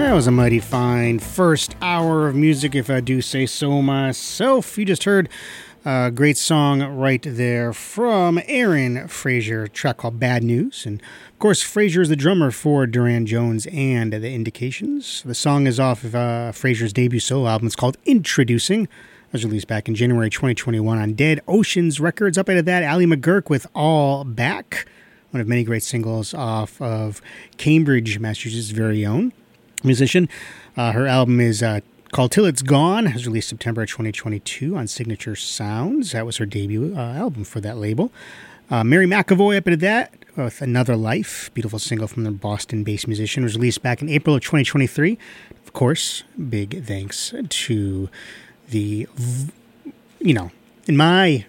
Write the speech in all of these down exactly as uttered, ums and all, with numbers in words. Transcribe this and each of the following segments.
That was a mighty fine first hour of music, if I do say so myself. You just heard a great song right there from Aaron Frazier, a track called Bad News. And, of course, Frazier is the drummer for Duran Jones and The Indications. The song is off of uh, Frazier's debut solo album. It's called Introducing. It was released back in January twenty twenty-one on Dead Oceans Records. Up out of that, Ally McGurk with All Back, one of many great singles off of Cambridge, Massachusetts' very own musician. Uh, her album is uh, called Till It's Gone. It was released September twenty twenty-two on Signature Sounds. That was her debut uh, album for that label. Uh, Mary McAvoy up into that with Another Life, beautiful single from the Boston-based musician. It was released back in April of twenty twenty-three. Of course, big thanks to the, you know, in my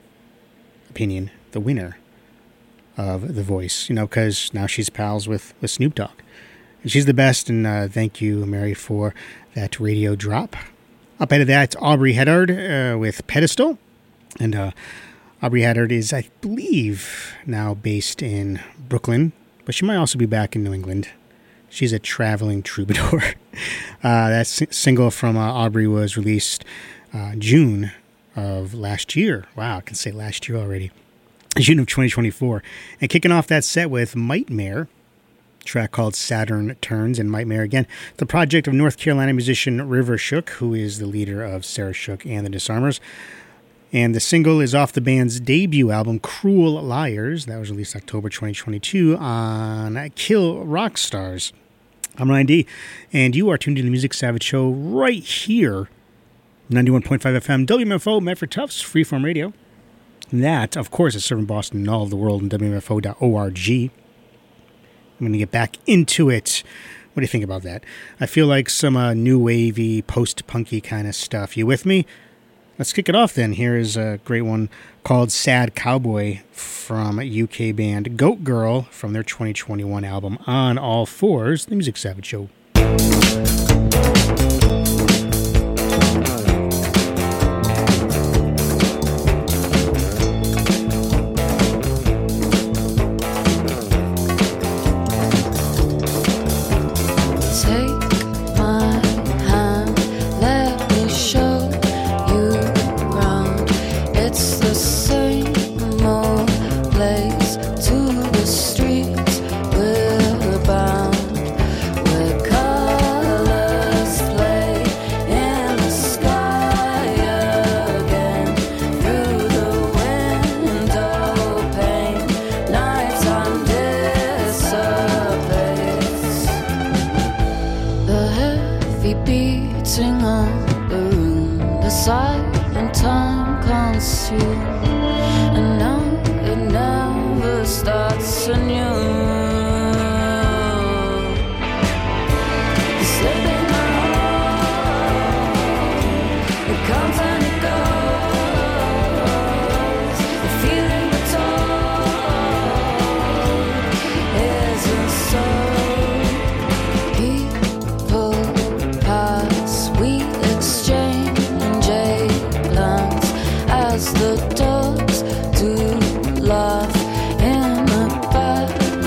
opinion, the winner of The Voice, you know, because now she's pals with, with Snoop Dogg. And she's the best, and uh, thank you, Mary, for that radio drop. Up out of that, it's Aubrey Haddard uh, with Pedestal. And uh, Aubrey Haddard is, I believe, now based in Brooklyn, but she might also be back in New England. She's a traveling troubadour. uh, that s- single from uh, Aubrey was released uh, June of last year. Wow, I can say last year already. June of twenty twenty-four. And kicking off that set with Mightmare, track called Saturn Turns. And Mightmare, again, the project of North Carolina musician River Shook, who is the leader of Sarah Shook and the Disarmers. And the single is off the band's debut album, Cruel Liars. That was released October twenty twenty-two on Kill Rock Stars. I'm Ryan D, and you are tuned to the Music Savage Show right here, ninety-one point five F M, W M F O, Medford Tufts, Freeform Radio. And that, of course, is serving Boston and all of the world in W M F O dot org. I'm going to get back into it. What do you think about that? I feel like some uh, new wavy, post-punky kind of stuff. You with me? Let's kick it off then. Here is a great one called Sad Cowboy from U K band Goat Girl from their twenty twenty-one album On All Fours, the Music Savage Show. The dogs do laugh in the back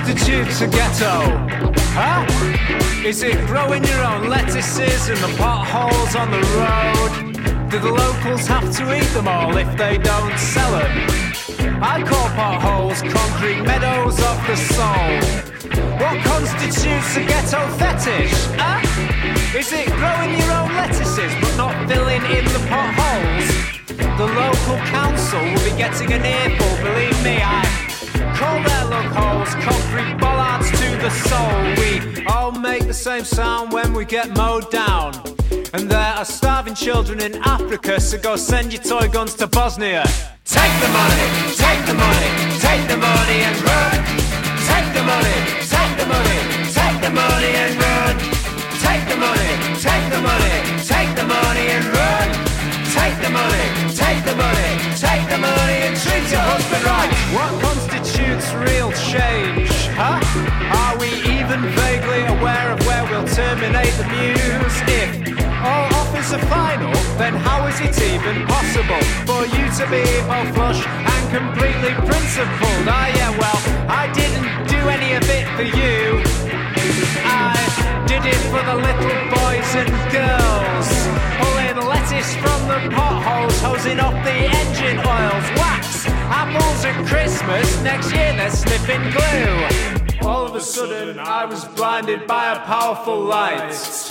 constitutes a ghetto? Huh? Is it growing your own lettuces and the potholes on the road? Do the locals have to eat them all if they don't sell them? I call potholes concrete meadows of the soul. What constitutes a ghetto fetish? Huh? Is it growing your own lettuces but not filling in the potholes? The local council will be getting an earful, believe me, I call their lug holes concrete bollards to the soul. We all make the same sound when we get mowed down. And there are starving children in Africa, so go send your toy guns to Bosnia. Take the money, take the money, take the money and run. Take the money, take the money, take the money and run. Take the money, take the money, take the money and run. Take the money, take the money, take the money and treat your husband right. What constitutes real change, huh? Are we even vaguely aware of where we'll terminate the muse? If all offers are final, then how is it even possible for you to be both flush and completely principled? Ah yeah, well, I didn't do any of it for you. I did it for the little boys and girls, pulling lettuce from the potholes, hosing off the engine oils, wax, apples at Christmas, next year they're sniffing glue. All of a sudden I was blinded by a powerful light.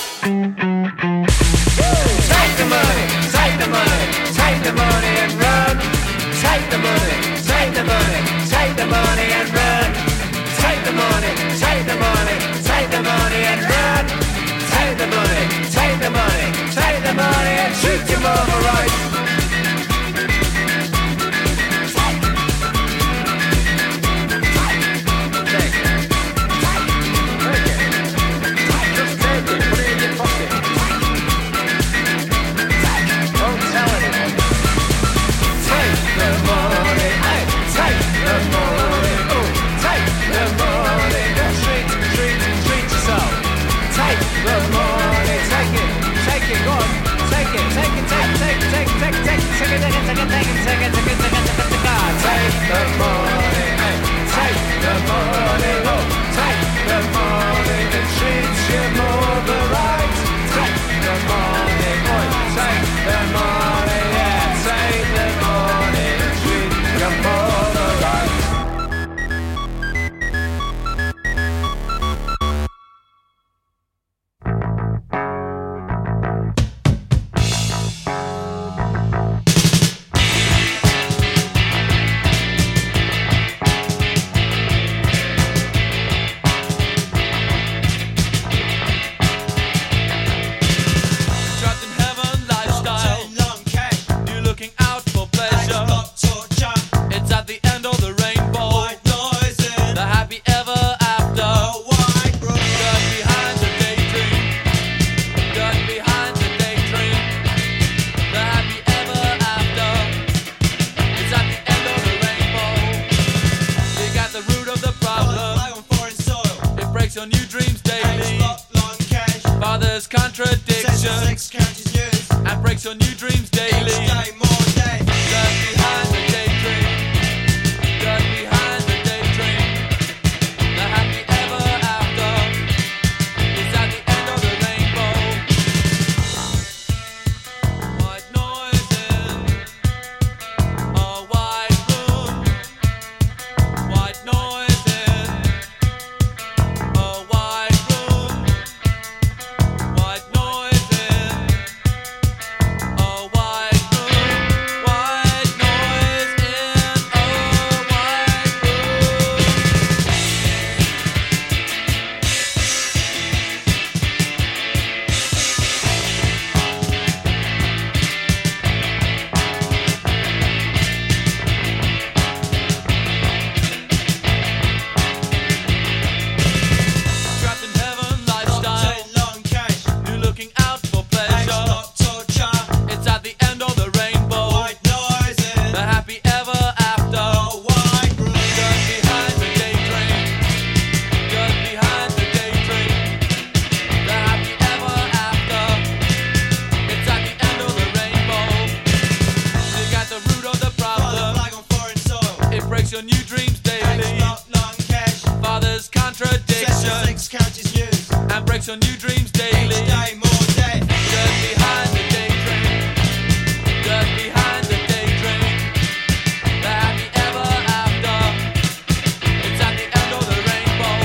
Take the money, take the money, take the money and run. Take the money, take the money, take the money and run. Take the money, take the money, take the money and run. Take the money, take the money, take the money and treat your mama right. Your new dreams daily. Fathers night on new dreams daily. Each day more day. Dirt behind the daydream. Dirt behind the daydream. The happy ever after. It's at the end of the rainbow.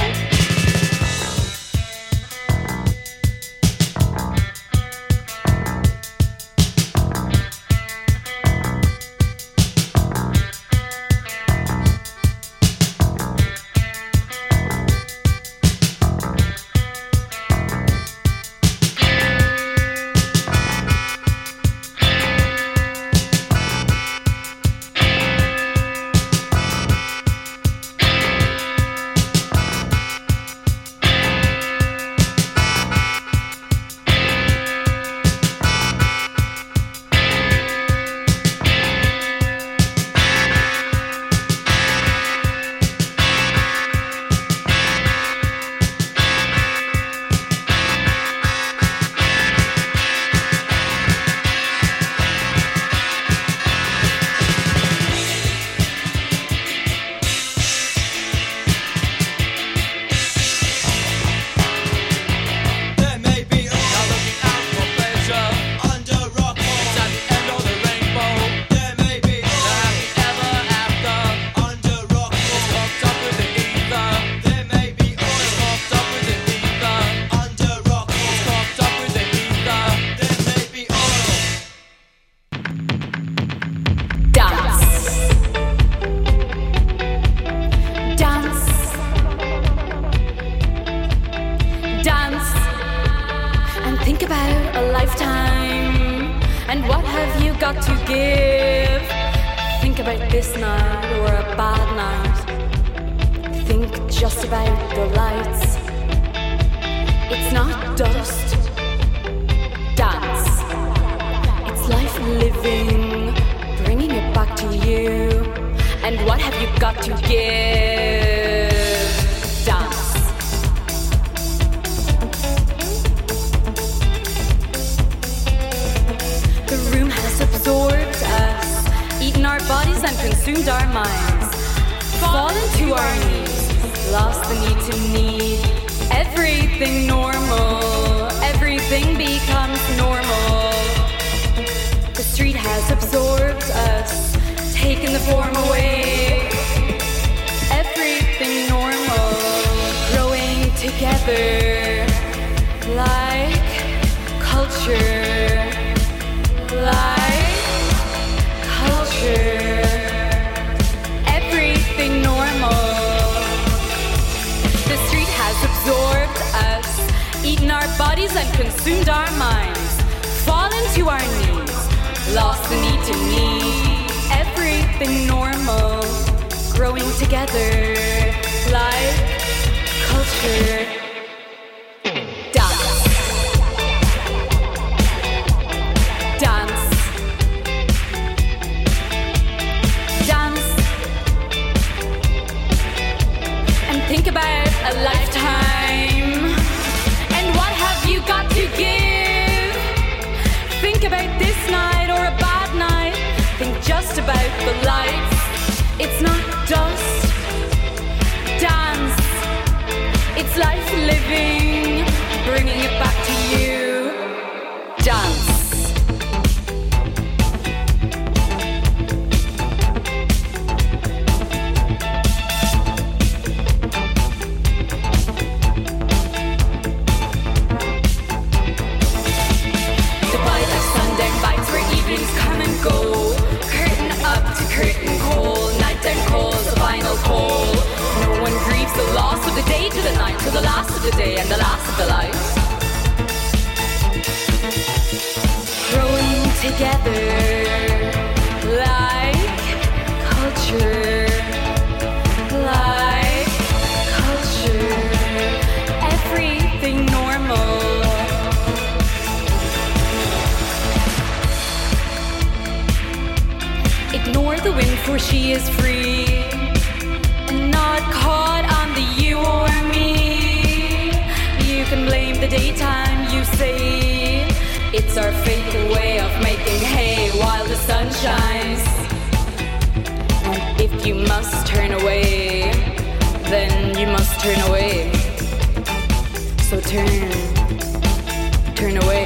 So turn, turn away.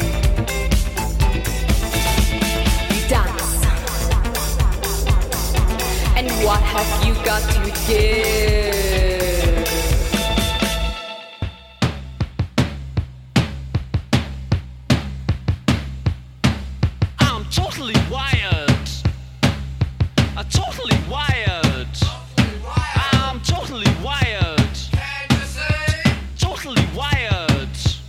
Dance. And what have you got to give? I'm totally wired. I'm totally wired. I'm totally wired. Totally wired.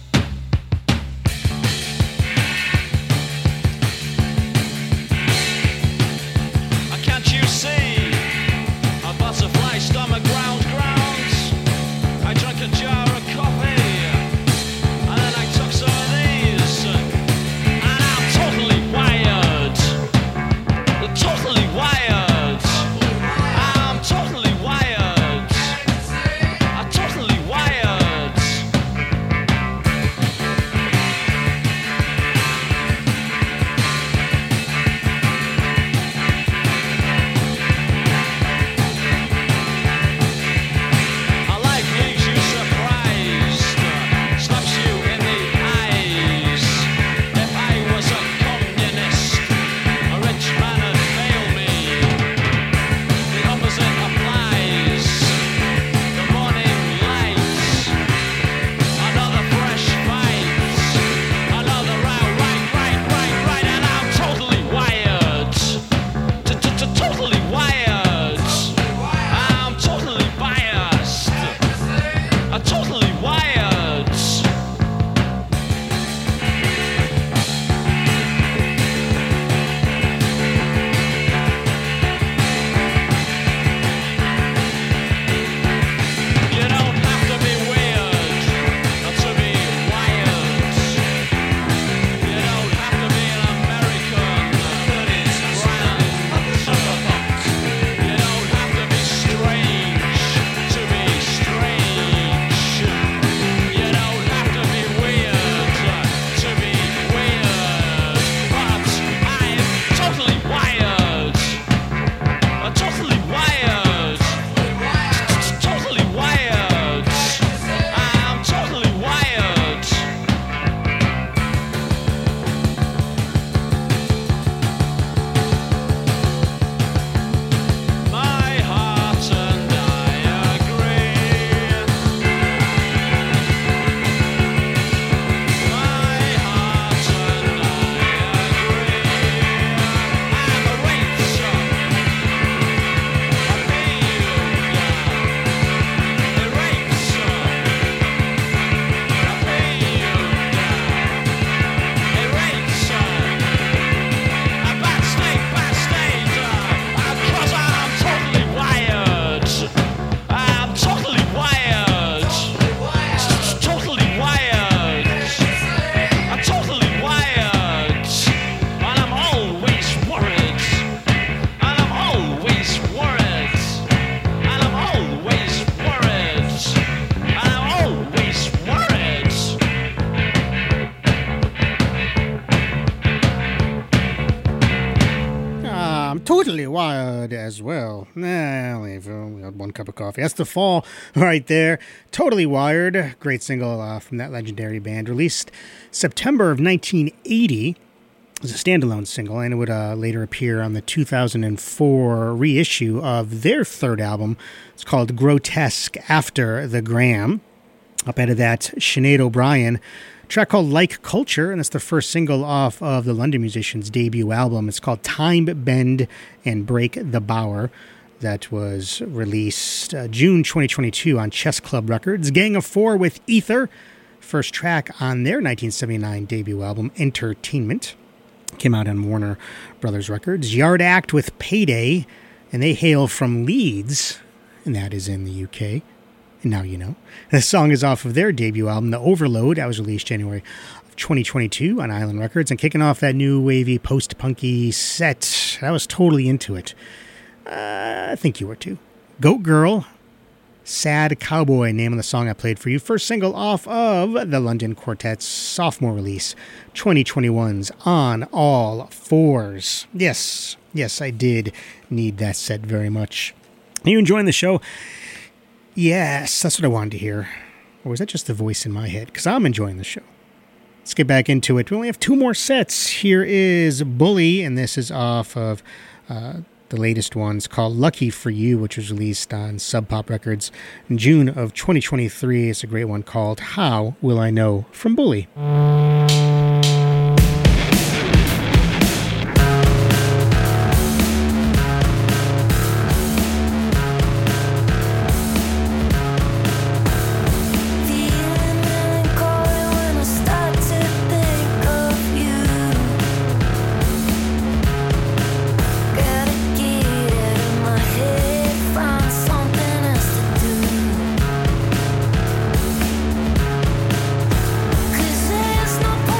Uh, Can't you see? A butterfly stomach ground grounds. I drank a jar of coffee, and then I took some of these, and I'm totally wired. Totally wired. I'm totally wired. I'm totally wired. A life leaves you surprised, slaps you in the eyes. If I was a communist, a rich man would fail me. The opposite applies. The morning lights, another fresh fight, another round, right, right, right, right, and I'm totally wired. Totally wired. I'm totally biased. I'm totally wired. You don't have to be weird to be wired. You don't have to be an American that is grand. You don't have to be strange to be strange. You don't have to be weird to be weird. But I'm totally wired. I'm totally wired. Totally wired. I'm totally wired. My heart and I agree. My heart and I agree. I'm a racer. I pay you down. A racer. I pay you down. A racer. A bad state, bad state. Uh, cause I'm totally wired. I'm totally wired. Totally wired. I'm totally wired. And I'm always worried. And I'm always worried. And I'm always worried. And I'm always worried. Ah, I'm totally wired as well. Nah, only if, uh, we had one cup of coffee. That's The Fall right there. Totally Wired. Great single uh, from that legendary band. Released September of nineteen eighty. It was a standalone single, and it would uh, later appear on the two thousand four reissue of their third album. It's called Grotesque After the Gram. Up out of that, Sinead O'Brien. Track called Like Culture, and it's the first single off of the London Musicians' debut album. It's called Time Bend and Break the Bower. That was released uh, June twenty twenty-two on Chess Club Records. Gang of Four with Ether, first track on their nineteen seventy-nine debut album, Entertainment. Came out on Warner Brothers Records. Yard Act with Payday, and they hail from Leeds, and that is in the U K. And now you know. The song is off of their debut album, The Overload. That was released January of twenty twenty-two on Island Records. And kicking off that new wavy post-punky set, I was totally into it. Uh, I think you were too. Goat Girl, Sad Cowboy, name of the song I played for you. First single off of the London Quartet's sophomore release, twenty twenty-one's On All Fours. Yes, yes, I did need that set very much. Are you enjoying the show? Yes, that's what I wanted to hear. Or is that just the voice in my head? Because I'm enjoying the show. Let's get back into it. We only have two more sets. Here is Bully, and this is off of uh, the latest ones called Lucky For You, which was released on Sub Pop Records in June of twenty twenty-three. It's a great one called How Will I Know from Bully. Cause there's no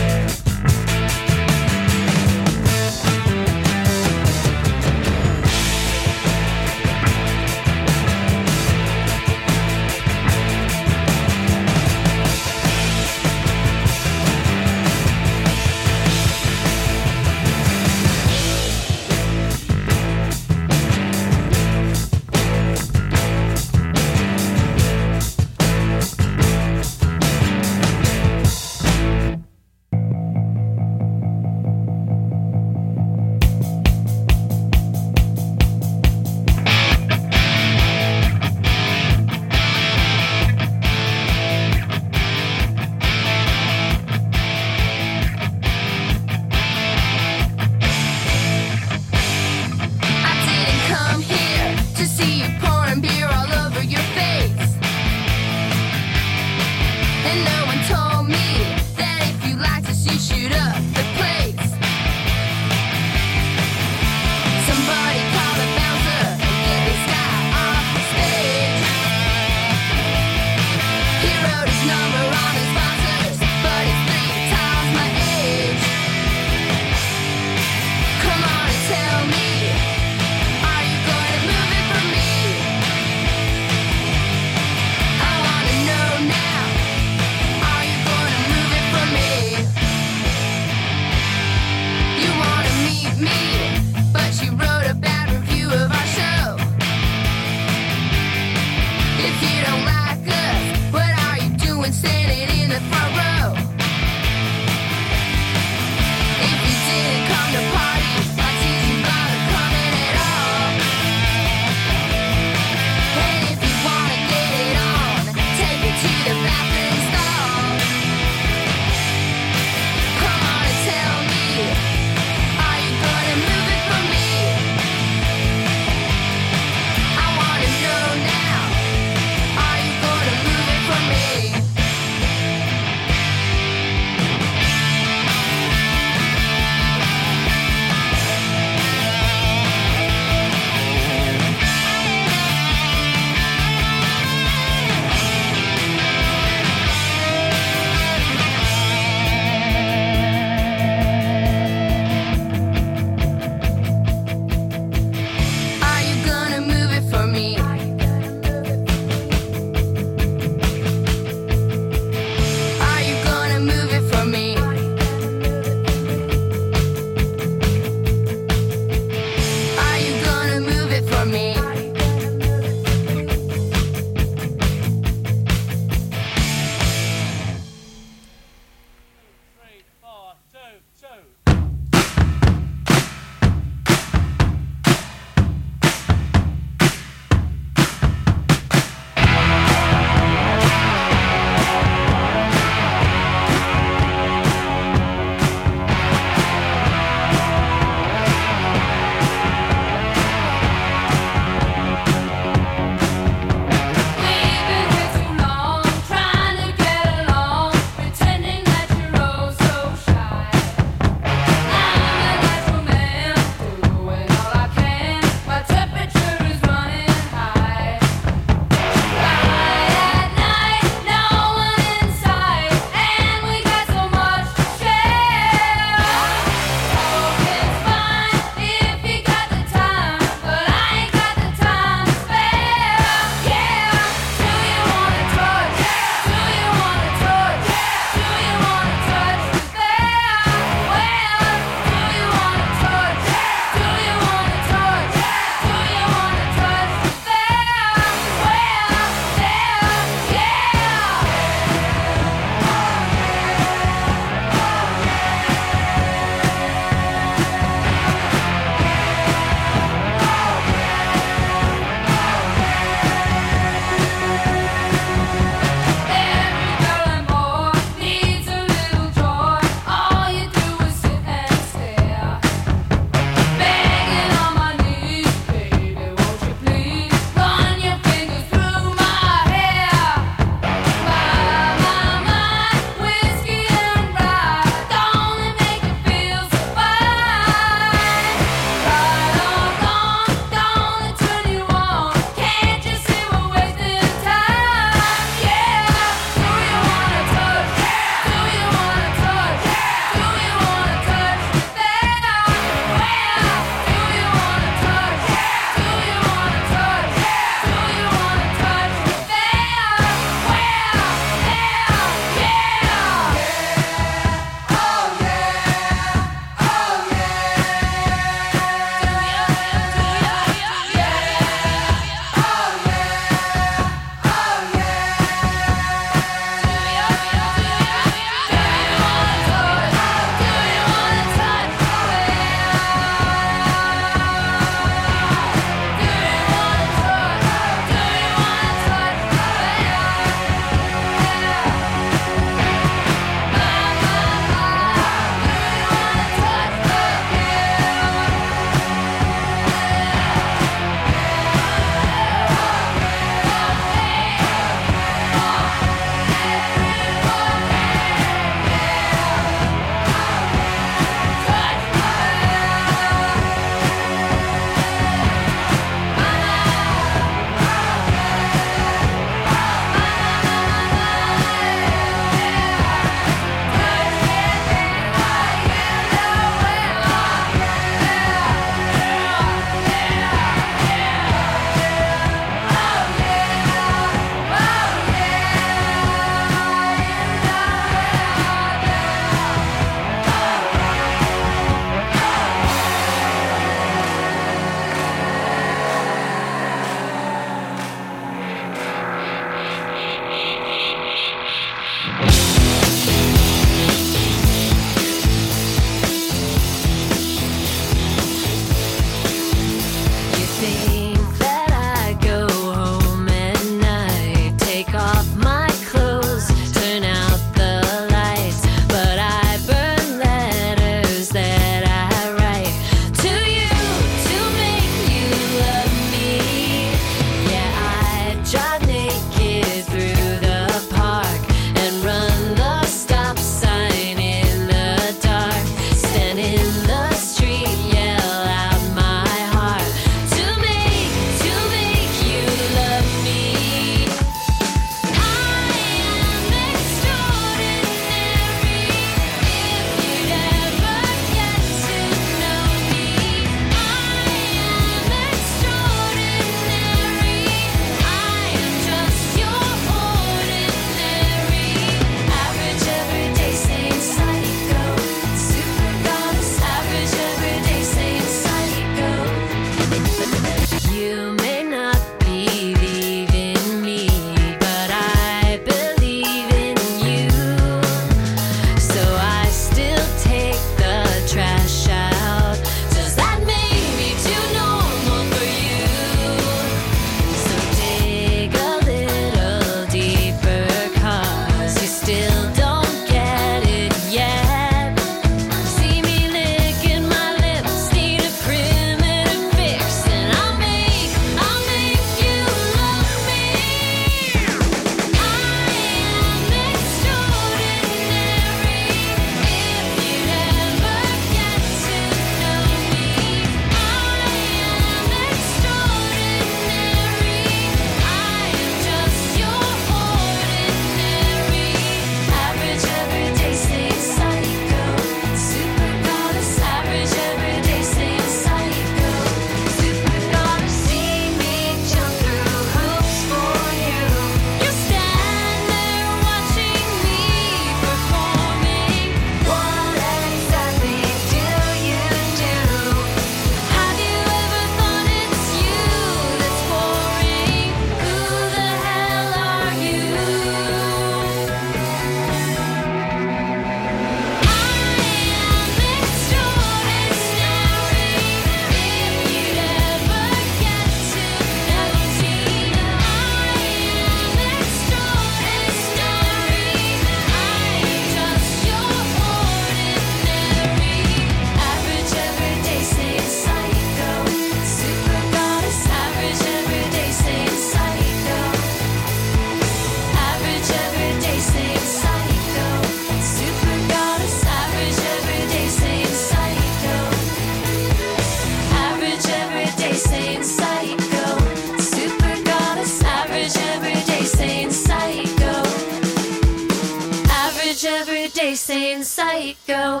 every day saying psycho.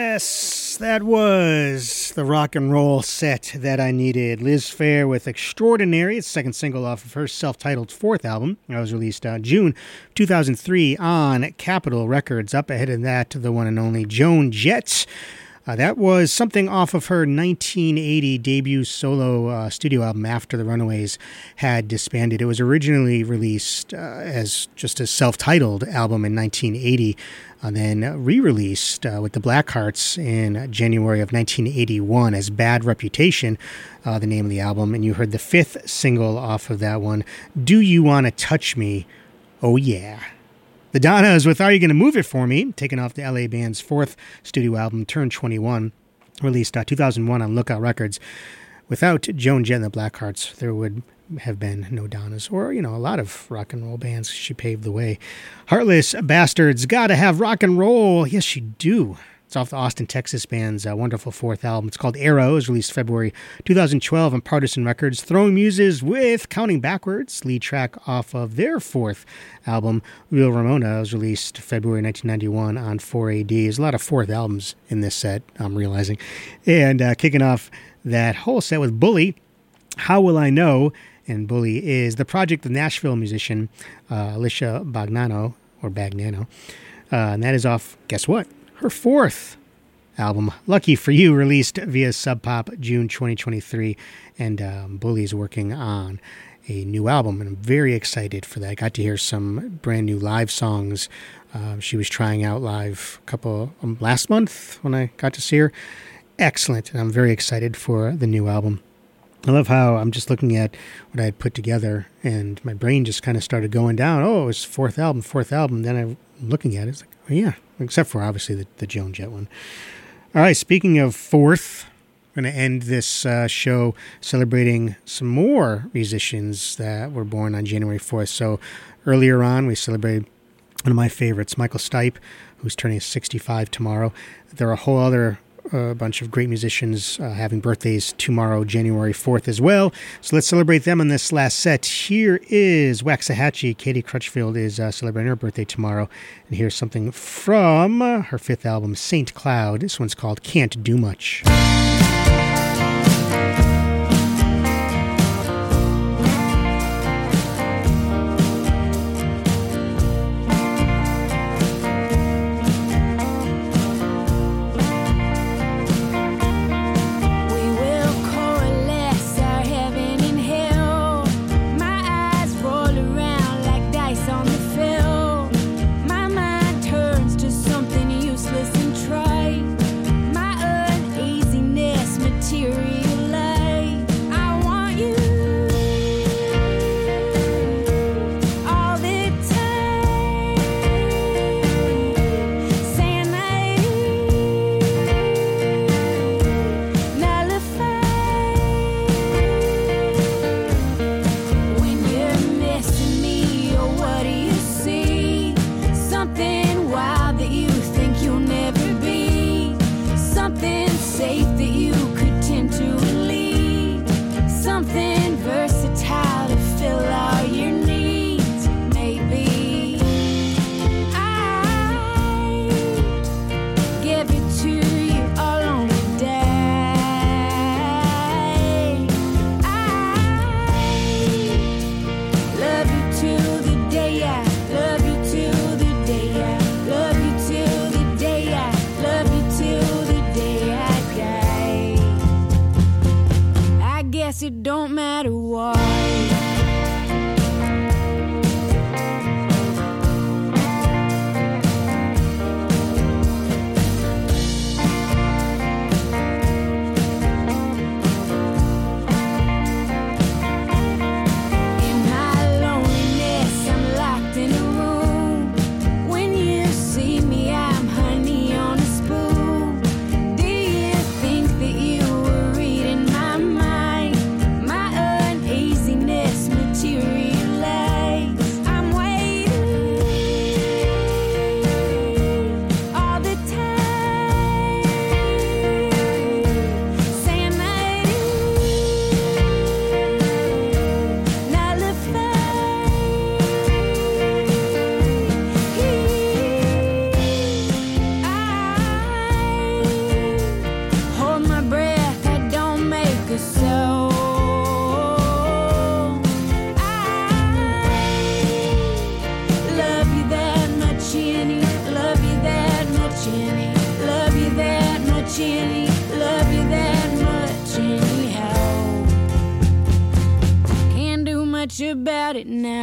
Yes, that was the rock and roll set that I needed. Liz Phair with Extraordinary, its second single off of her self-titled fourth album. That was released uh, June two thousand three on Capitol Records. Up ahead of that, the one and only Joan Jett. Uh, that was something off of her nineteen eighty debut solo uh, studio album after the Runaways had disbanded. It was originally released uh, as just a self-titled album in nineteen eighty, and then re-released uh, with the Blackhearts in January of nineteen eighty-one as Bad Reputation, uh, the name of the album. And you heard the fifth single off of that one, Do You Wanna Touch Me? Oh Yeah. The Donnas with Are You Gonna Move It For Me, taken off the L A band's fourth studio album, Turn twenty-one, released uh, two thousand one on Lookout Records. Without Joan Jett and the Blackhearts, there would have been no Donnas, or, you know, a lot of rock and roll bands. She paved the way. Heartless Bastards, gotta have rock and roll. Yes, you do. It's off the Austin, Texas band's uh, wonderful fourth album. It's called Arrow. It was released February two thousand twelve on Partisan Records. Throwing Muses with Counting Backwards, lead track off of their fourth album. Real Ramona was released February nineteen ninety-one on four A D. There's a lot of fourth albums in this set, I'm realizing. And uh, kicking off that whole set with Bully, How Will I Know? And Bully is the project of Nashville musician uh, Alicia Bagnano, or Bagnano. Uh, and that is off, guess what? Her fourth album, Lucky For You, released via Sub Pop June twenty twenty-three, and um, Bully is working on a new album, and I'm very excited for that. I got to hear some brand new live songs. Uh, she was trying out live a couple um, last month when I got to see her. Excellent, and I'm very excited for the new album. I love how I'm just looking at what I had put together, and my brain just kind of started going down. Oh, it's fourth album, fourth album. Then I'm looking at it, it's like, oh yeah, except for obviously the, the Joan Jett one. All right, speaking of fourth, I'm going to end this uh, show celebrating some more musicians that were born on January fourth. So earlier on, we celebrated one of my favorites, Michael Stipe, who's turning sixty-five tomorrow. There are a whole other a bunch of great musicians uh, having birthdays tomorrow, January fourth as well. So let's celebrate them on this last set. Here is Waxahachie. Katie Crutchfield is uh, celebrating her birthday tomorrow. And here's something from her fifth album, Saint Cloud. This one's called Can't Do Much. Turns to something useless and trite. My uneasiness about it now.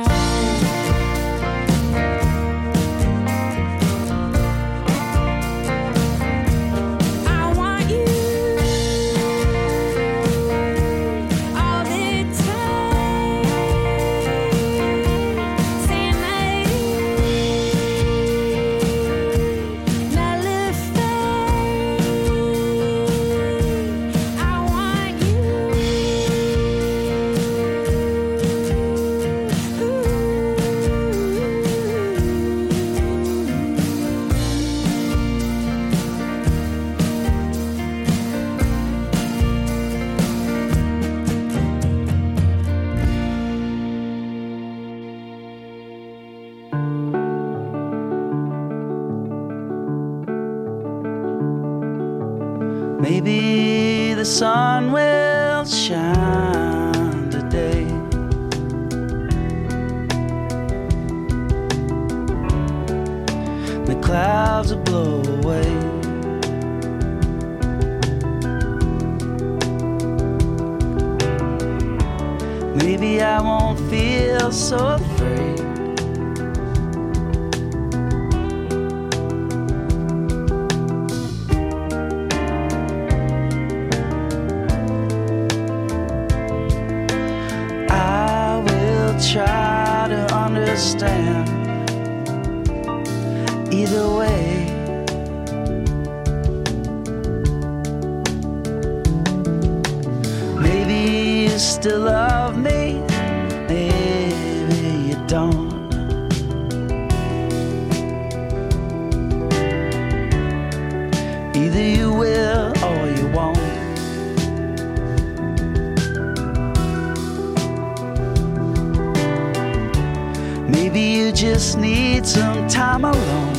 Maybe the sun will shine today. The clouds will blow away. Maybe I won't feel so afraid. Try to understand either way. Maybe you still love me, maybe you don't. Either you will or you won't. Maybe you just need some time alone.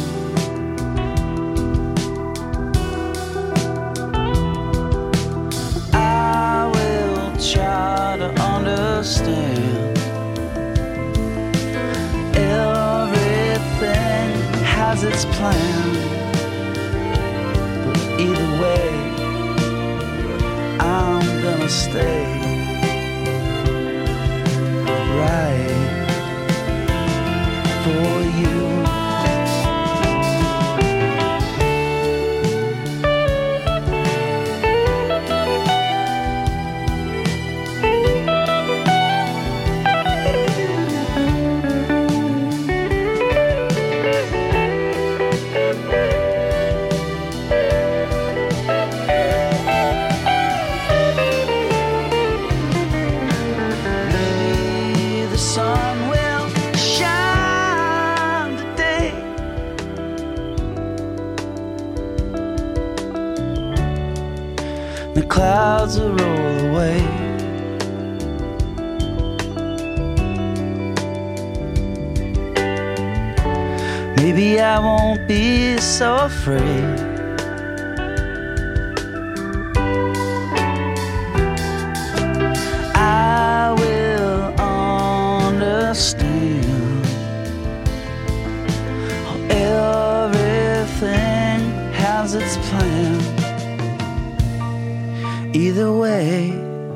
I will try to understand. Everything has its plan, but either way, I'm gonna stay right for you. Maybe the sun will shine today. The clouds will roll away. Maybe I won't be so afraid. I will understand. Everything has its plan. Either way,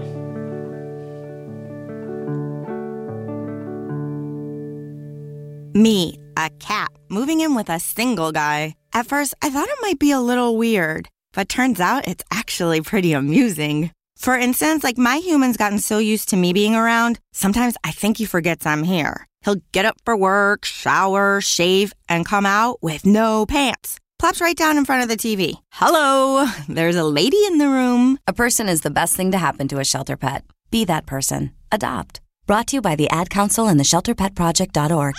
me, a cat, moving in with a single guy. At first, I thought it might be a little weird, but turns out it's actually pretty amusing. For instance, like my human's gotten so used to me being around, sometimes I think he forgets I'm here. He'll get up for work, shower, shave, and come out with no pants. Plops right down in front of the T V. Hello, there's a lady in the room. A person is the best thing to happen to a shelter pet. Be that person. Adopt. Brought to you by the Ad Council and the shelter pet project dot org.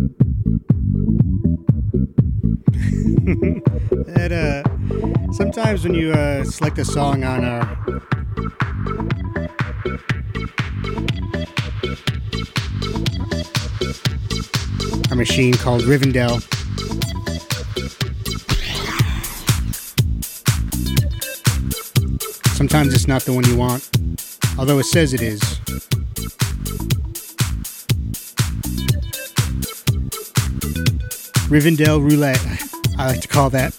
that, uh, sometimes when you uh, select a song on our our machine called Rivendell, sometimes it's not the one you want, although it says it is. Rivendell Roulette, I like to call that.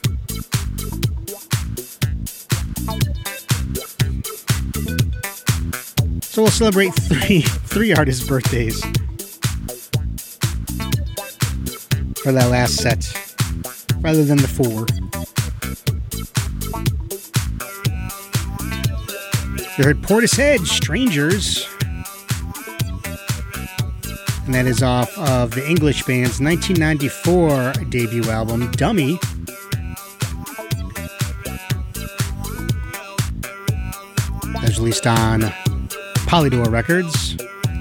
So we'll celebrate three three artists' birthdays for that last set, rather than the four. You heard Portishead, Strangers. And that is off of the English band's nineteen ninety-four debut album, Dummy. That was released on Polydor Records.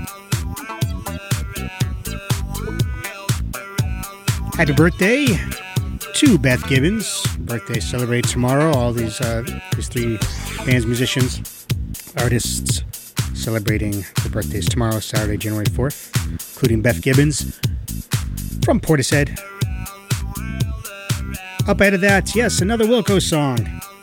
Happy birthday to Beth Gibbons. Birthday celebrate tomorrow. All these uh, these three bands, musicians, artists celebrating their birthdays tomorrow, Saturday, January fourth, including Beth Gibbons from Portishead. Up out of that, yes, another Wilco song.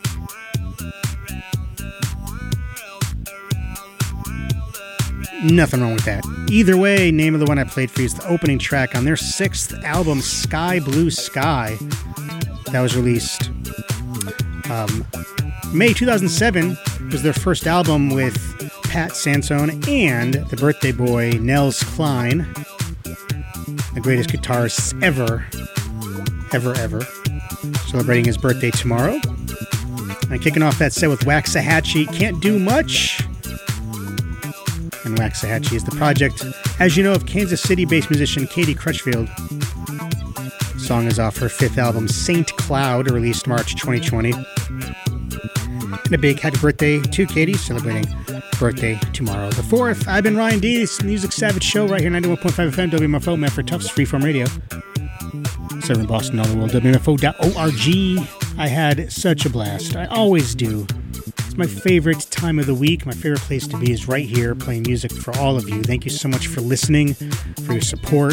Nothing wrong with that. Either way, name of the one I played for you is the opening track on their sixth album, Sky Blue Sky. That was released um, May two thousand seven. It was their first album with Pat Sansone and the birthday boy Nels Klein, the greatest guitarist ever, ever, ever, celebrating his birthday tomorrow. And kicking off that set with Waxahachie, Can't Do Much. And Waxahachie is the project, as you know, of Kansas City-based musician Katie Crutchfield. The song is off her fifth album, Saint Cloud, released March twenty twenty. And a big happy birthday to Katie, celebrating birthday tomorrow, the fourth. I've been Ryan D. This is the Music Savage Show right here, ninety-one point five F M, W M F O, Medford Tufts, Freeform Radio. Serving Boston, all the world, W M F O dot org. I had such a blast. I always do. It's my favorite time of the week. My favorite place to be is right here, playing music for all of you. Thank you so much for listening, for your support.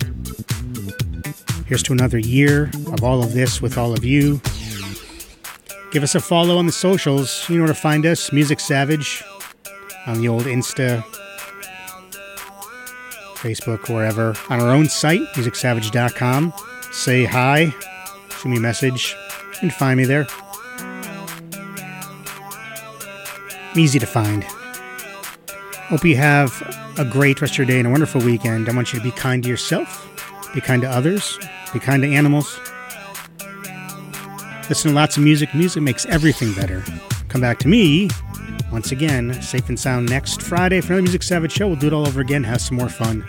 Here's to another year of all of this with all of you. Give us a follow on the socials. You know where to find us. Music Savage on the old Insta, Facebook, wherever. On our own site, music savage dot com. Say hi. Shoot me a message. You can find me there. I'm easy to find. Hope you have a great rest of your day and a wonderful weekend. I want you to be kind to yourself. Be kind to others. Be kind to animals. Listen to lots of music. Music makes everything better. Come back to me, once again, safe and sound next Friday for another Music Savage Show. We'll do it all over again, have some more fun.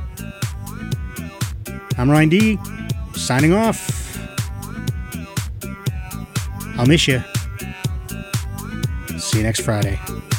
I'm Ryan D, signing off. I'll miss you. See you next Friday.